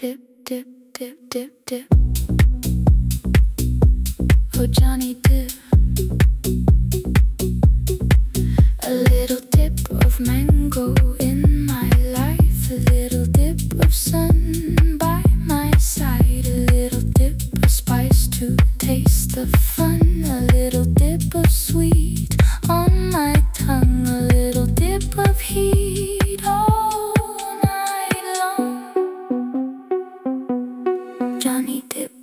dip, dip, dip, dip, dip. Oh, Johnny dip. A little dip of mango in my life, a little dip of sun by my side, a little dip of spice to taste the fun, a little dip of sweet on my tongue, a little dip of heat all night long. Johnny dip.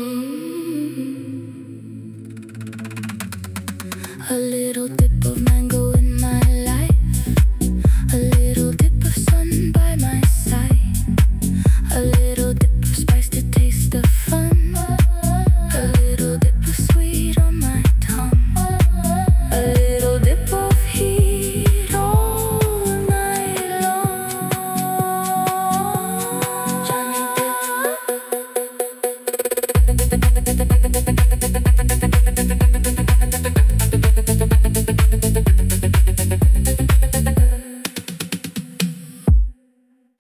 A little dip of mango